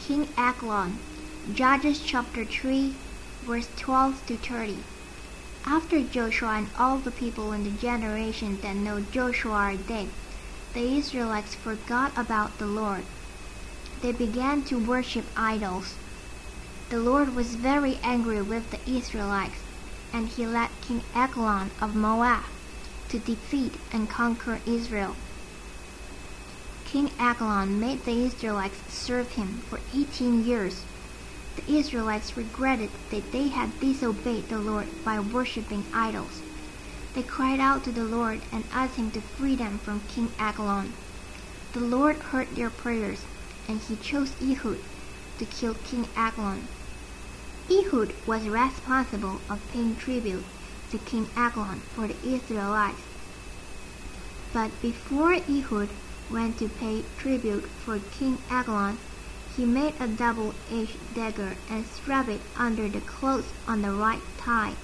King Eglon. Judges chapter 3, verse 12 to 30. After Joshua and all the people in the generation that know Joshua are dead, the Israelites forgot about the Lord. They began to worship idols. The Lord was very angry with the Israelites, and he led King Eglon of Moab to defeat and conquer Israel. King Eglon made the Israelites serve him for 18 years. The Israelites regretted that they had disobeyed the Lord by worshipping idols. They cried out to the Lord and asked him to free them from King Eglon. The Lord heard their prayers, and he chose Ehud to kill King Eglon. Ehud was responsible of paying tribute to King Eglon for the Israelites. But before Ehud went to pay tribute for King Eglon, he made a double-edged dagger and strapped it under the clothes on the right thigh.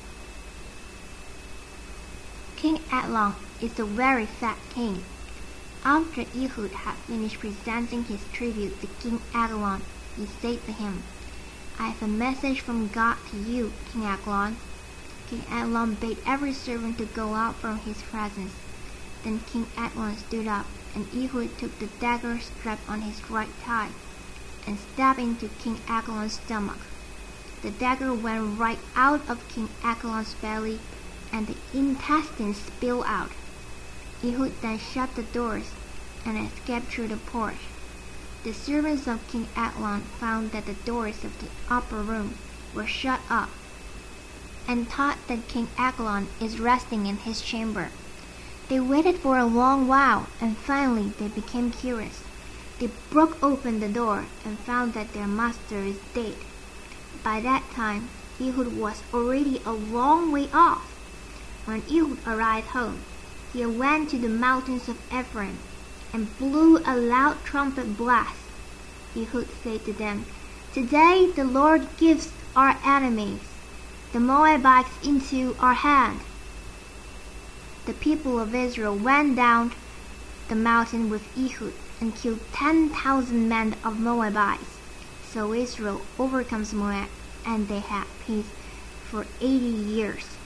King Eglon is a very fat king. After Ehud had finished presenting his tribute to King Eglon, he said to him, "I have a message from God to you, King Eglon." King Eglon bade every servant to go out from his presence. Then King Eglon stood up, and Ehud took the dagger strapped on his right thigh and stabbed into King Eglon's stomach. The dagger went right out of King Eglon's belly, and the intestines spilled out. Ehud then shut the doors and escaped through the porch. The servants of King Eglon found that the doors of the upper room were shut up, and thought that King Eglon is resting in his chamber. They waited for a long while, and finally they became curious. They broke open the door and found that their master is dead. By that time, Ehud was already a long way off. When Ehud arrived home, he went to the mountains of Ephraim and blew a loud trumpet blast. Ehud said to them, "Today the Lord gives our enemies, the Moabites, into our hand." The people of Israel went down the mountain with Ehud and killed 10,000 men of Moabites. So Israel overcomes Moab, and they had peace for 80 years.